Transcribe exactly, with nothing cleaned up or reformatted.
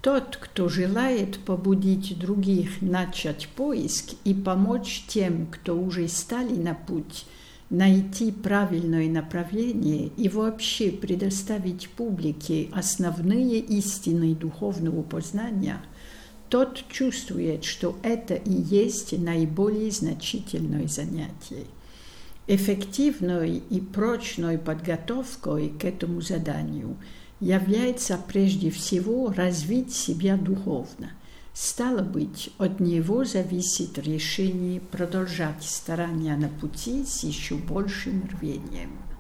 Тот, кто желает побудить других начать поиск и помочь тем, кто уже стали на путь, найти правильное направление и вообще предоставить публике основные истины духовного познания, тот чувствует, что это и есть наиболее значительное занятие. Эффективной и прочной подготовкой к этому заданию является прежде всего развить себя духовно. Стало быть, от него зависит решение продолжать старания на пути с еще большим рвением.